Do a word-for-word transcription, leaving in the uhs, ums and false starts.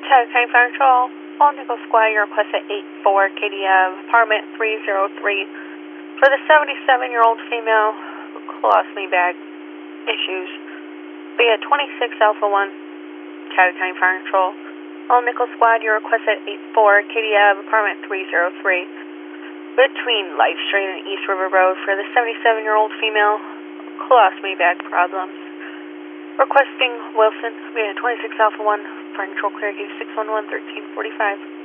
California Fire Patrol, all Nickel Squad, your request at eight four K D F, apartment three oh three. For the seventy-seven-year-old female who colostomy bag issues, via twenty-six Alpha one, California Fire Patrol, all Nickel Squad, your request at eight four K D F, apartment three oh three. Between Life Street and East River Road for the seventy-seven-year-old female colostomy bag problems. Requesting Wilson via twenty-six Alpha one, Fire Control Clear, six one one, thirteen forty-five.